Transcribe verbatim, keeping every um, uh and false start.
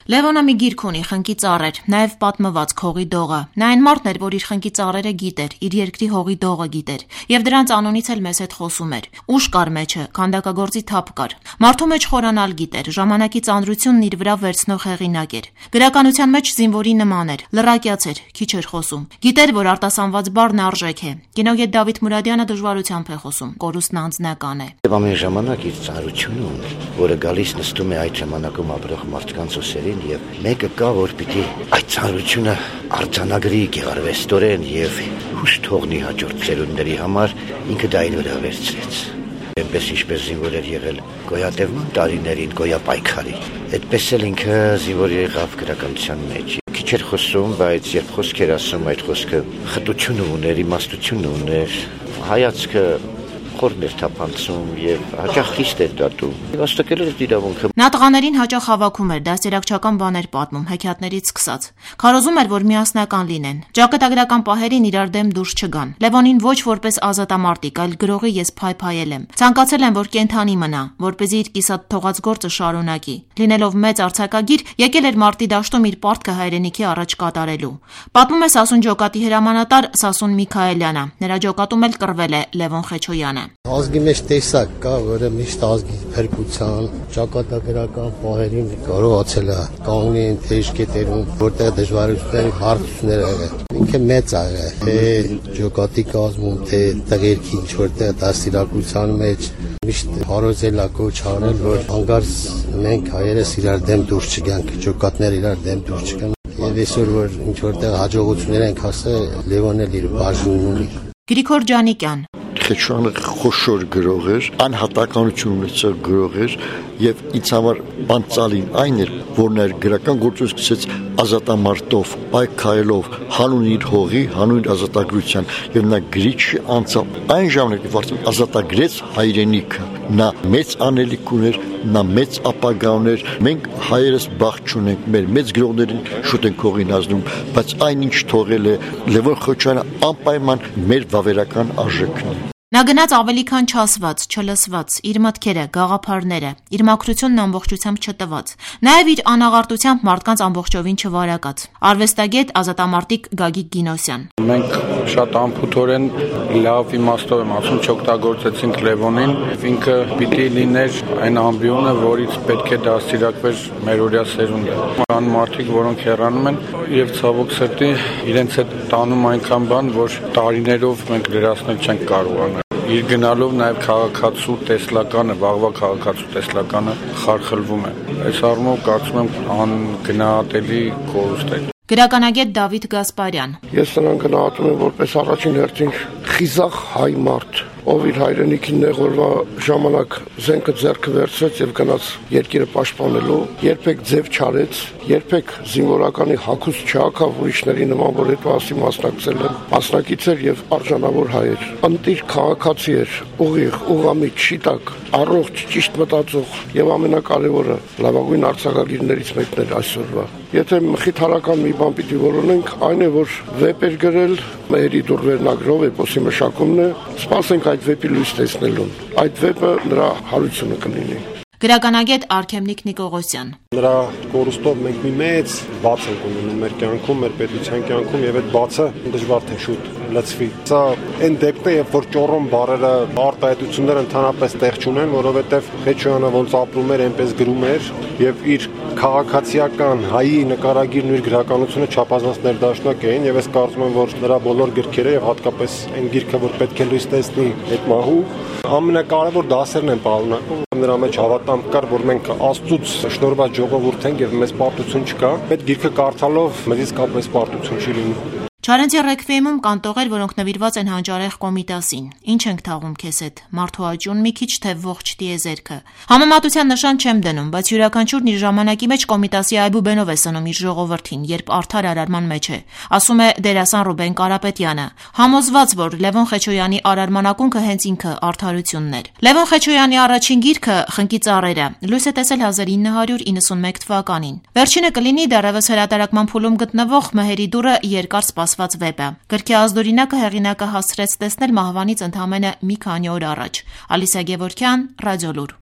Լևոնը մի գիրք ունի, խնկի ծառեր, նաև պատմված քողի դողը։ Նա այն մարդն էր, որ իր խնկի ծառերը գիտեր, իր երկրի հողի դողը գիտեր, եւ դրանց անունից էլ մեզ հետ խոսում էր։ Ուշ կար մեջը, քանդակագործի թափ կար։ Մարդու մեջ խորանալ գիտեր, ժամանակի ծանրությունն իր վրա վերցնող հեղինակ էր։ Գրականության մեջ զինվորի նման էր, լռակյաց էր, քիչ էր խոսում։ Գիտեր, որ արտասանված բառն արժեք է։ Կինոգետ Դավիթ Մուրադյանը դժվարությամբ է խոսում, կորուստն անձնական է։ Եվ ամեն ժամանակ իր ծանրությունը ունի, որը գալիս նստում է այդ ժամանակում ապրող մարդկանց ուսերին, եւ մեկը կա, որ պիտի այդ ծանրությունը արձանագրի գեղարվեստորեն եւ հույս թողնի հաջորդ ծերունների համար, ինքը դա իր վրա վերցրեց։ Այնպես ինչպես զինվոր էր եղել գոյատևման տարիներին գոյապայքարի, այդպես էլ ինքը զինվոր եղավ գրականության մեջ։ Քիչ էր խոսում, բայց երբ խոսք էր ասում, այդ խոսքը խտություն ուներ, իմաստություն ուներ, հայացքը խորն էր թափանցում եւ հաճախ խիստ էր դատում։ Վաստակել էր իրավունքը։ Նա տղաներին հաճախ հավաքում էր, դաստիարակչական բաներ պատմում, հեքիաթներից սկսած։ Քարոզում էր, որ միասնական լինեն։ Ճակատագրական պահերին իրար դեմ դուրս չգան։ Լևոնին ոչ որպես ազատամարտիկ, այլ գրողի ես փայփայել եմ։ Ցանկացել եմ, որ կենթանի մնա, որպեսզի իր կիսատ թողած գործը շարունակի։ Լինելով մեծ արձակագիր, եկել էր մարտի դաշտում իր պարտքը հայրենիքի առաջ կատարելու։ Պատմում է Սասուն ջոկատի հրամանատար Սասուն Միքայելյանը։ Նրա ջոկատում էլ կռվել է Լևոն Խեչոյանը։ Ազգի մեջ տեսակ կա, որը միշտ ազգի փրկության, ճակատագրական պահերին կարողացել է կանգնել թեժ կետերում, որտեղ դժվարությունների հարցություններ եղել։ Ինքը մեծ ա եղել, թե ջոկատի կազմում, թե տղերքի ինչ որտեղ դաստիարակության մեջ միշտ հարոզել ա կոչ արել, որ հանգարց մենք հայերս իրար դեմ դուրս չգանք, ջոկատները իրար դեմ դուրս չգան։ Եվ այսօր որ ինչ որտեղ հաջողություններ ենք հասել, Լևոնն էլ իր բաժինն ունի։ Գրիգոր Ջանիկյան Խեչոյանը խոշոր գրող էր, անհատականություն ունեցող գրող էր եւ ինձ համար բանցալին այն էր, որ նա գրական գործը սկսեց ազատամարտով, պայքարելով, հանուն իր հողի, հանուն իր ազատագրության եւ նա գրիչի անցավ այն ժամանակ, երբ ազատագրեց հայրենիքը, նա մեծ անելիք ուներ, նա մեծ ապագա ուներ, մենք հայերս բախ չունենք, մեր մեծ գրողներին շուտ ենք հողին ազդում, բայց այնինչ թողել է Լևոն Խեչոյանը անպայման մեր վավերական արժեքն է։ Նա գնաց ավելի քան չասված, չլսված, իր մտքերը, գաղափարները, իր մաքրությունն ամբողջությամբ չտված, նաև իր անաղարտությամբ մարդկանց ամբողջովին չվարակած։ Արվեստագետ ազատամարտիկ Գագիկ Գինոսյան։ Մենք շատ անփութորեն լավ իմաստով եմ ասում, չօգտագործեցինք Լևոնին, ինքը պիտի լիներ այն ամբիոնը, որից պետք է դաստիարակվեր մեր օրյա սերունդը։ Ան մարդիկ, որոնք հեռանում են, եւ ցավոք սրտի իրենց հետ տանում այնքան բան, որ տարիներով մենք լրացնել չենք կարողանում։ Իր գնալով նաև քաղաքացու տեսլականը, վաղվա քաղաքացու տեսլականը խարխլվում է։ Այս առումով կարծում եմ անգնահատելի կորուստ է։ Գրականագետ Դավիթ Գասպարյան։ Ես նրան գնահատում եմ որպես առաջին հերթին խիզախ հայ մարդ, ով իր հայրենիքին նեղորվա ժամանակ զենքը ձեռքը վերցրեց եւ գնաց երկիրը պաշտպանելու, երբեք ձև չարեց, երբեք զինվորականի հագուստ չհագավ ուրիշների նման, որ այդ մասի մասնակցել է, մասնակից էր եւ արժանավոր հայ էր։ Ընտիր քաղաքացի էր, ուղիղ, ուղղամիտ, շիտակ, առողջ, ճիշտ մտածող եւ ամենակարևորը լավագույն արձակագիրներից մեկն էր այսօրվա։ Եթե մխիթարական մի բան պիտի որոնենք, այն է, որ վեպ էր գրել, Մերի դուր վերնագրով էպոսի մշակումն է, սպասենք այդ վեպի լույս տեսնելուն։ Այդ վեպը նրա հարությունը կլինի։ Գրականագետ Արքեմնիկ Նիկողոսյան։ Նրա կորուստով մենք մի մեծ բաց ենք ունենում մեր կյանքում, մեր պետության կյանքում եւ այդ բացը դժվար թե շուտ լցվի։ Սա այն դեպքն է, երբ որ ճոռոմ բառերը արտահայտությունները ընդհանրապես տեղ չունեն, որովհետեւ Խեչոյանը ոնց ապրում էր, այնպես գրում էր եւ իր քաղաքացիական հայի նկարագիրն ու իր գրականությունը չափազանց ներդաշնակ էին եւ ես կարծում եմ, որ նրա բոլոր գրքերը եւ հատկապես այն գիրքը, որ պետք է լույս տեսնի այդ մահու, ամենակարևոր դասերն են պարունակում։ Նրա մեջ հավատամ կար, որ մենք Աստծուց շնորհված ժողովուրդ ենք եւ մեզ պարտություն չկա։ Այդ գիրքը կարդալով մեզ իսկապես պարտություն չի լինի։ Չարենցի ռեքվիեմում կան տողեր, որոնք նվիրված են հանճարեղ Կոմիտասին։ Ինչ ենք թաղում քեզ հետ, մարդու աճուն մի քիչ թե ողջ տիեզերքը։ Համեմատության նշան չեմ դնում, բայց յուրաքանչյուրն իր ժամանակի մեջ Կոմիտասի այբուբենով է սնում իր ժողովրդին, երբ արդար արարման մեջ է, ասում է դերասան Ռուբեն Կարապետյանը, համոզված, որ Լևոն Խեչոյանի արարման ակունքը հենց ինքը արդարությունն էր։ Լևոն Խեչոյանի առաջին գիրքը Խնկի ծառերը լույս է տեսել հազար ինը հարյուր իննսունմեկ թվականին։ Վերջինը կլինի դեռևս հրատարակման փուլում գտնվող Մհերի դուռը երկար սպասված վեպը։ Գրքի ազդօրինակը հեղինակը հասցրեց տեսնել մահվանից ընդամենը մի քանի օր առաջ։ Ալիսա Գևորգյան, Ռադիոլուր։